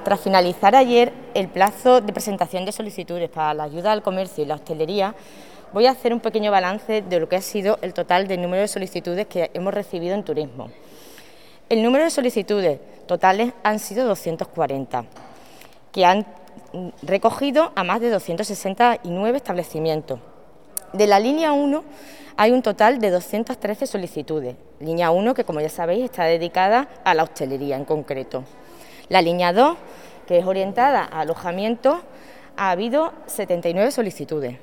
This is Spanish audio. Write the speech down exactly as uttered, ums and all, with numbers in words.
Tras finalizar ayer el plazo de presentación de solicitudes para la ayuda al comercio y la hostelería, voy a hacer un pequeño balance de lo que ha sido el total del número de solicitudes que hemos recibido en turismo. El número de solicitudes totales han sido doscientas cuarenta, que han recogido a más de doscientos sesenta y nueve establecimientos. De la línea uno hay un total de doscientas trece solicitudes. Línea uno, que como ya sabéis está dedicada a la hostelería en concreto. La línea dos, que es orientada a alojamiento, ha habido setenta y nueve solicitudes.